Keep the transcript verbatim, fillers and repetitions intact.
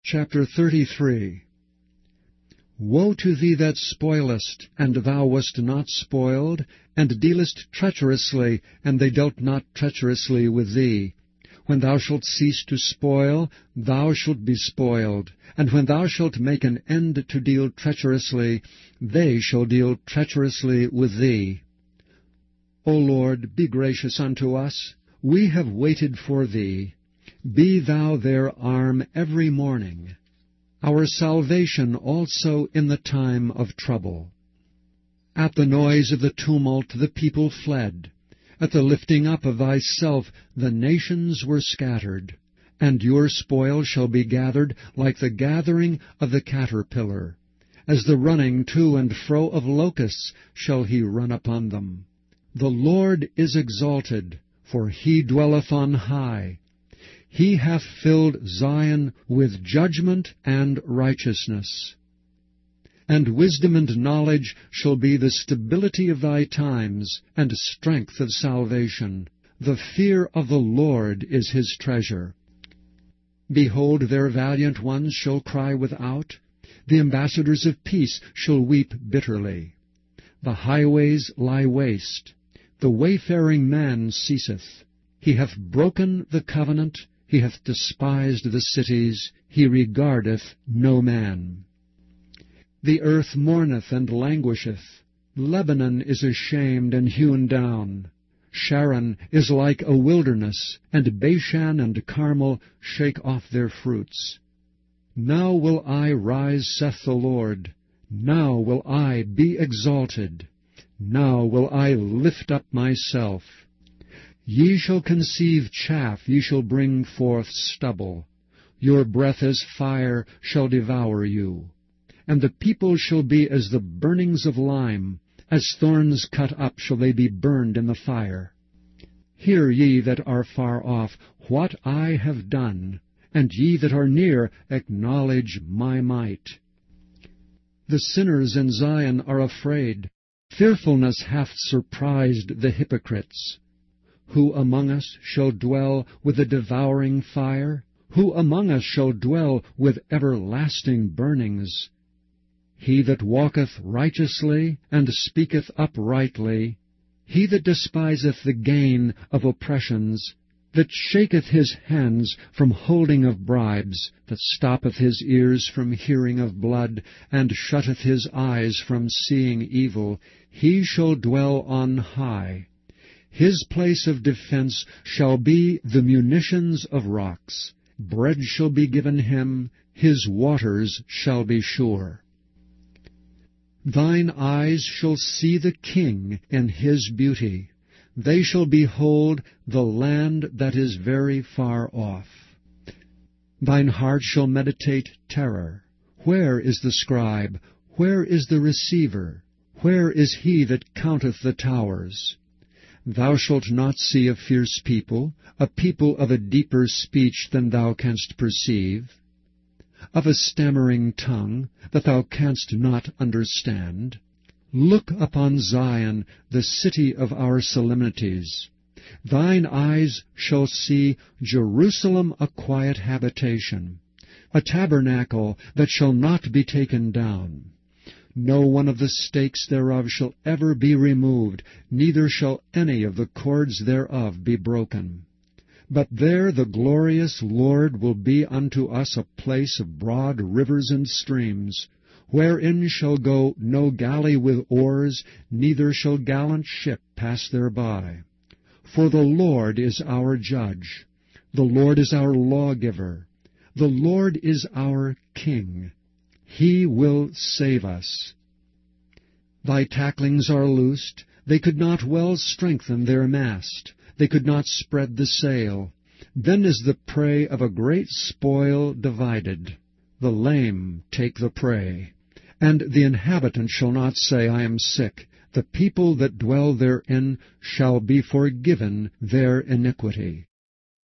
Chapter thirty-three. Woe to thee that spoilest, and thou wast not spoiled, and dealest treacherously, and they dealt not treacherously with thee. When thou shalt cease to spoil, thou shalt be spoiled, and when thou shalt make an end to deal treacherously, they shall deal treacherously with thee. O Lord, be gracious unto us. We have waited for thee. Be thou their arm every morning, our salvation also in the time of trouble. At the noise of the tumult the people fled. At the lifting up of thyself the nations were scattered. And your spoil shall be gathered like the gathering of the caterpillar. As the running to and fro of locusts shall he run upon them. The Lord is exalted, for he dwelleth on high. He hath filled Zion with judgment and righteousness. And wisdom and knowledge shall be the stability of thy times, and strength of salvation. The fear of the Lord is his treasure. Behold, their valiant ones shall cry without. The ambassadors of peace shall weep bitterly. The highways lie waste. The wayfaring man ceaseth. He hath broken the covenant. He hath despised the cities. He regardeth no man. The earth mourneth and languisheth. Lebanon is ashamed and hewn down. Sharon is like a wilderness, and Bashan and Carmel shake off their fruits. Now will I rise, saith the Lord. Now will I be exalted. Now will I lift up myself. Ye shall conceive chaff, ye shall bring forth stubble. Your breath as fire shall devour you. And the people shall be as the burnings of lime, as thorns cut up shall they be burned in the fire. Hear ye that are far off what I have done, and ye that are near acknowledge my might. The sinners in Zion are afraid. Fearfulness hath surprised the hypocrites. Who among us shall dwell with a devouring fire? Who among us shall dwell with everlasting burnings? He that walketh righteously, and speaketh uprightly, he that despiseth the gain of oppressions, that shaketh his hands from holding of bribes, that stoppeth his ears from hearing of blood, and shutteth his eyes from seeing evil, he shall dwell on high. His place of defense shall be the munitions of rocks. Bread shall be given him, his waters shall be sure. Thine eyes shall see the King in his beauty. They shall behold the land that is very far off. Thine heart shall meditate terror. Where is the scribe? Where is the receiver? Where is he that counteth the towers? Thou shalt not see a fierce people, a people of a deeper speech than thou canst perceive, of a stammering tongue that thou canst not understand. Look upon Zion, the city of our solemnities. Thine eyes shall see Jerusalem a quiet habitation, a tabernacle that shall not be taken down. No one of the stakes thereof shall ever be removed, neither shall any of the cords thereof be broken. But there the glorious Lord will be unto us a place of broad rivers and streams, wherein shall go no galley with oars, neither shall gallant ship pass thereby. For the Lord is our judge, the Lord is our lawgiver, the Lord is our King. He will save us. Thy tacklings are loosed. They could not well strengthen their mast. They could not spread the sail. Then is the prey of a great spoil divided. The lame take the prey. And the inhabitant shall not say, I am sick. The people that dwell therein shall be forgiven their iniquity.